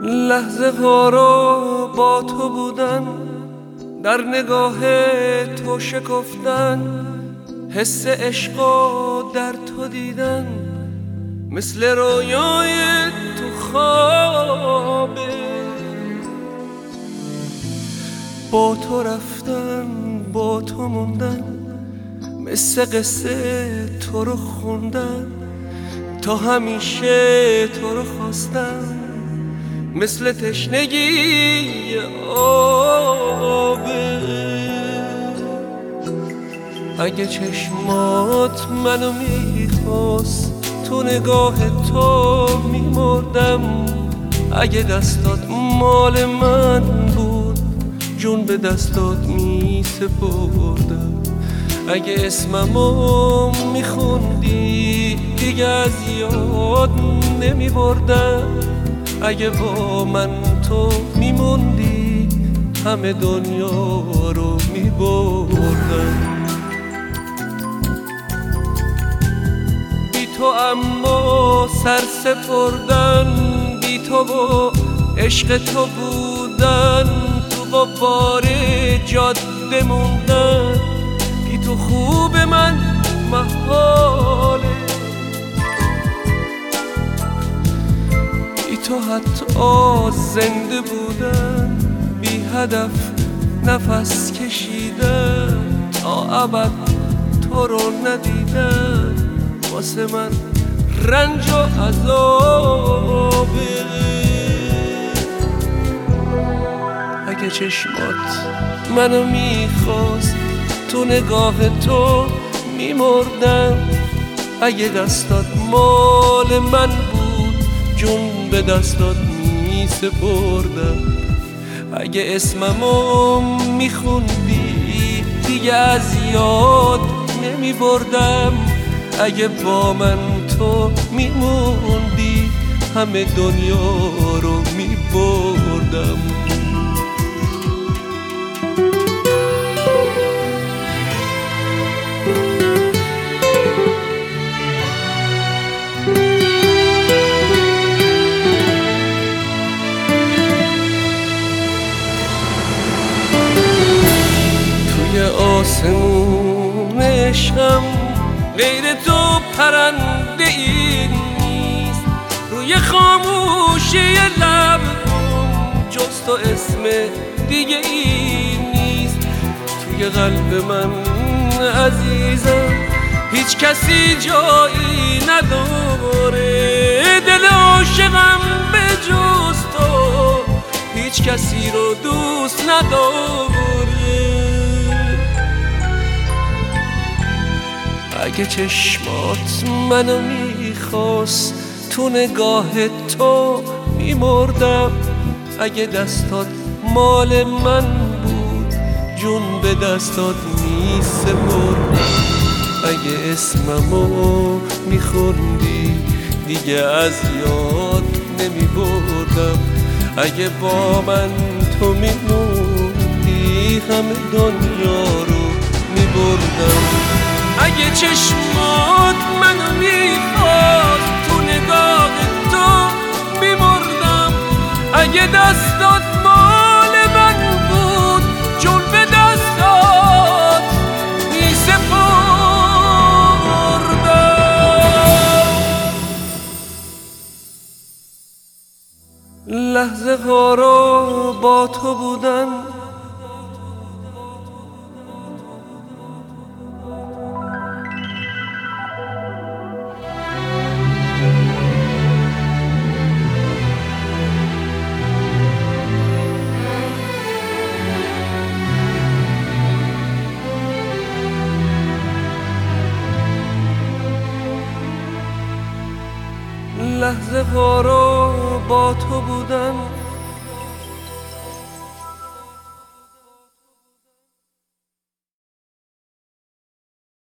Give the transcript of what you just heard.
لحظه وارا با تو بودن، در نگاه تو شکفتن، حس عشقا در تو دیدن، مثل رویای تو خوابه. با تو رفتن، با تو موندن، مثل قصه تو رو خوندن، تا همیشه تو رو خواستن، مثل تشنگی آبه. اگه چشمات منو میخواست، تو نگاه تو میمردم. اگه دستات مال من بود، جون به دستات میسپردم. اگه اسممو میخوندی، دیگه از یاد نمیبردم. اگه با من تو میموندی، همه دنیا رو میبردم. بی تو اما سر سپردن، بی تو و عشق تو بودن، تو غبار جاده موندن. بی تو خوب من محاله، بی تو حتی زنده بودن، بی هدف نفس کشیدن، تا ابد تو رو ندیدن، واسه من رنج و عذابه. اگه چشمات منو میخواست، تو نگاه تو میمردم. اگه دستات مال من بود، جون به دستات میسپردم. اگه اسممو میخوندی، دیگه از یاد نمیبردم. اگه با من تو میموندی، همه دنیا رو میبردم. آسمون عشقم غیر تو پرنده ای نیست، روی خاموشی لبم جز تو اسم دیگه ای نیست. توی قلب من عزیزم هیچ کسی جایی نداره، دل عاشقم به جز تو هیچ کسی رو دوست نداره. اگه چشمات منو میخواست، تو نگاه تو میمردم. اگه دستات مال من بود، جون به دستات میسپردم. اگه اسممو میخوندی، دیگه از یاد نمیبردم. اگه با من تو میموندی، همه دنیا رو میبردم. اگه چشمات منو میخواست، تو نگاه تو میمردم. اگه دستات مال من بود، جون به دستات میسپردم. لحظه وارا با تو بودن، لحظه وارا با تو بودن.